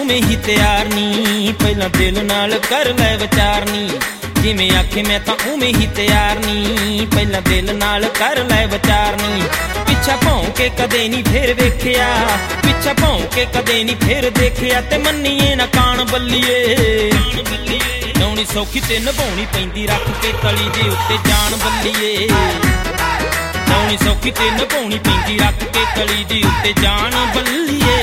उवें ही तैयार नी, पहला दिल नाल कर लै विचार नी। जिवें आखे मैं तां उवें ही तैयार नी, पहला दिल नाल कर लै विचार नी। पिछा भौं के कदे नी फिर वेखिया, पिछा भौं के कदे नी फिर देखिया, ते मन्नीए ना कान बल्लीए। नौनी सौखी ते निभाउणी पैंदी, रख के तली दे उत्ते जान बल्लीए। नौनी सौखी ते निभाउणी पैंदी, रख के तली दे उत्ते जान बल्लीए।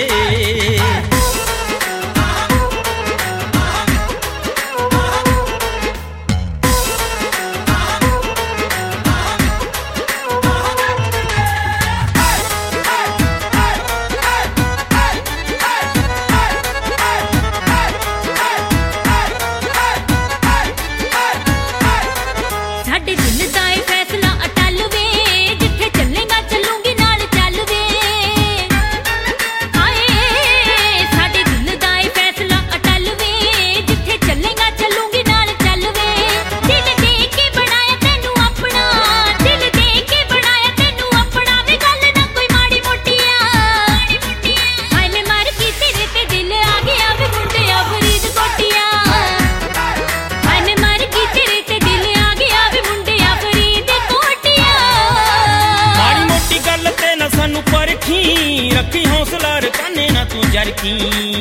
रखी हौसला रकाने ना तू जरकी,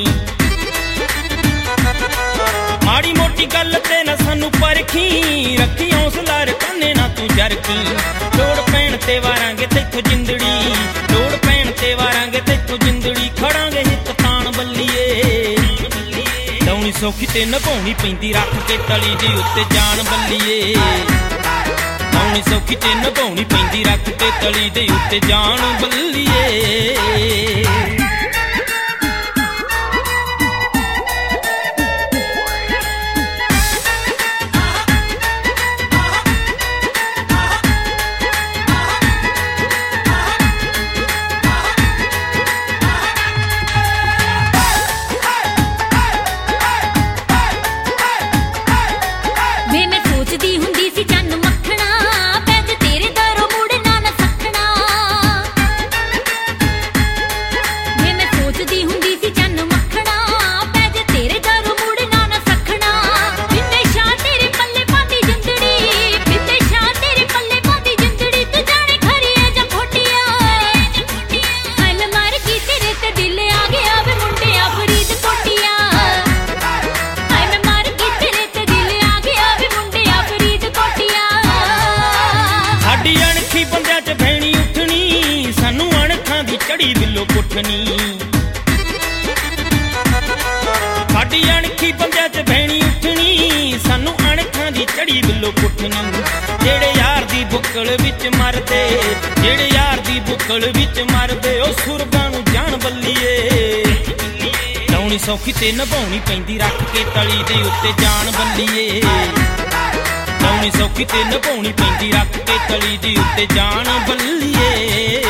माड़ी मोटी गल ते ना सानू परखी। रखी हौसला रकाने ना तू जरकी, लोड़ पैण ते वारांगे तैथों जिंदड़ी, लोड़ पैण ते वारांगे तैथों जिंदड़ी। खड़ांगे हित तान बल्लीए, दौनी सौखी ते निभाउणी पैंदी, रख के तली दे उत्ते जान बल्लीए। दौनी सौखी ते निभाउणी पैंदी, रख के तली दे उत्ते जान बल्लीए। साडी अणखी बंदियां च भैणी उठनी, सानू अणखां दी चढ़ी बिल्लो पुठनी। जेड़े यार दी बुक्कल विच मरदे, जेड़े यार दी बुक्कल विच मरदे, ओ सुरगां नू जान बल्लीए। दौनी सौखी ते निभाउणी पैंदी, रख के तली दे उत्ते जान बल्लीए। दौनी सौखी ते निभाउणी पैंदी, रख के तली दे उत्ते जान बल्लीए।